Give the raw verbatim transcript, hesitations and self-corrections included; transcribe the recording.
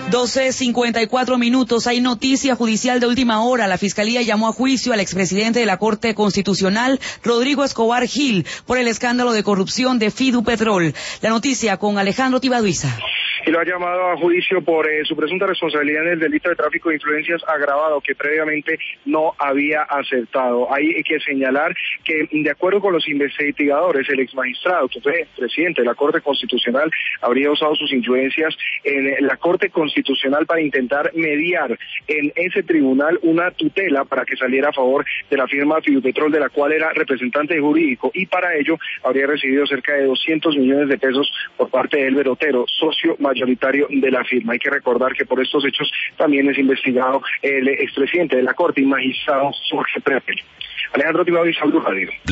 doce cincuenta y cuatro minutos. Hay noticia judicial de última hora. La Fiscalía llamó a juicio al expresidente de la Corte Constitucional, Rodrigo Escobar Gil, por el escándalo de corrupción de Fidupetrol. La noticia con Alejandro Tibaduiza. Y lo ha llamado a juicio por eh, su presunta responsabilidad en el delito de tráfico de influencias agravado que previamente no había aceptado. Hay que señalar que, de acuerdo con los investigadores, el exmagistrado, que fue presidente de la Corte Constitucional, habría usado sus influencias en la Corte Constitucional para intentar mediar en ese tribunal una tutela para que saliera a favor de la firma Fidupetrol, de la cual era representante jurídico, y para ello habría recibido cerca de doscientos millones de pesos por parte de Elber Otero, socio mayoritario de la firma. Hay que recordar que por estos hechos también es investigado el expresidente de la Corte y magistrado Jorge Pretel. Alejandro Tibaduiza, Blue Radio.